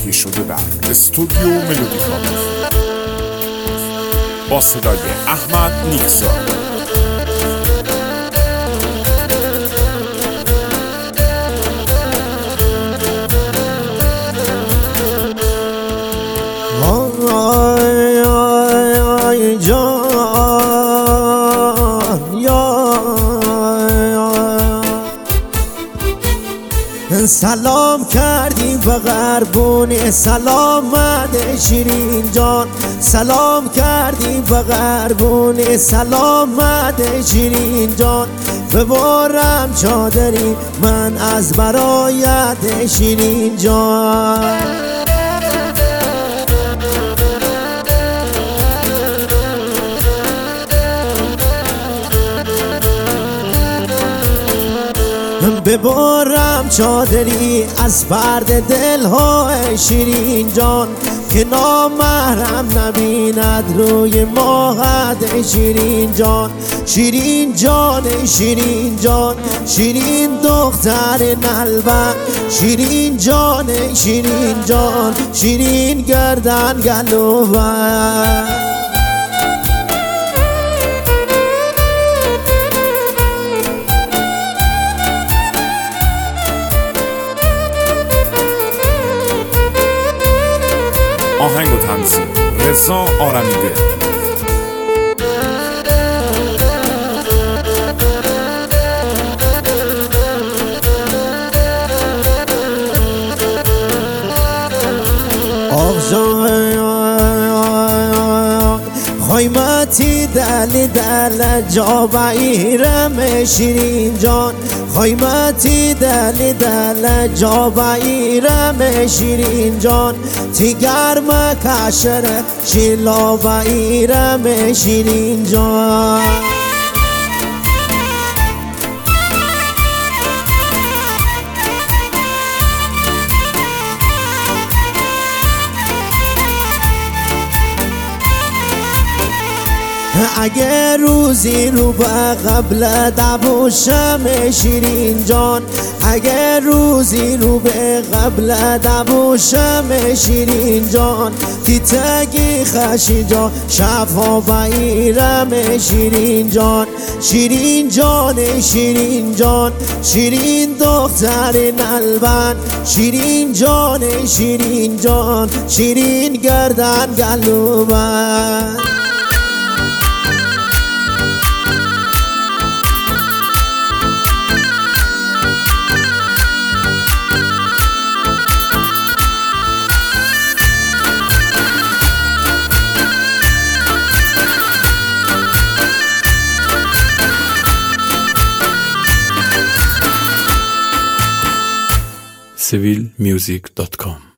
تهیه شده در استودیو ملودیکا با صدای احمد نیکزا. سلام کردیم به غربونه، سلام مده شیرین جان. سلام کردیم به غربونه، سلام مده شیرین جان. ببرم چادری من از برایت شیرین جان. ببرم چادری از پرده دلهای شیرین جان، که نامحرم نبیند روی ماهد شیرین جان. شیرین جان شیرین جان، شیرین دختر نلبن. شیرین جان شیرین جان، شیرین گردن گلوبن. آهنگ و تنظیم رضا آرمیده. خایمتی دل دل جا بایرم شیرین جان. خایمتی دل دل جا بایرم شیرین جان. تیگر مکشر شیلا بایرم شیرین جان. اگه روزی رو به قبل دبوشم شیرین جان. اگه روزی رو به قبل دبوشم شیرین جان. تیتگی خشی جان شفا بایرم شیرین جان. شیرین جان شیرین جان، شیرین دختر نلبن. شیرین جان شیرین جان، شیرین گردن گلوبن. civilmusic.com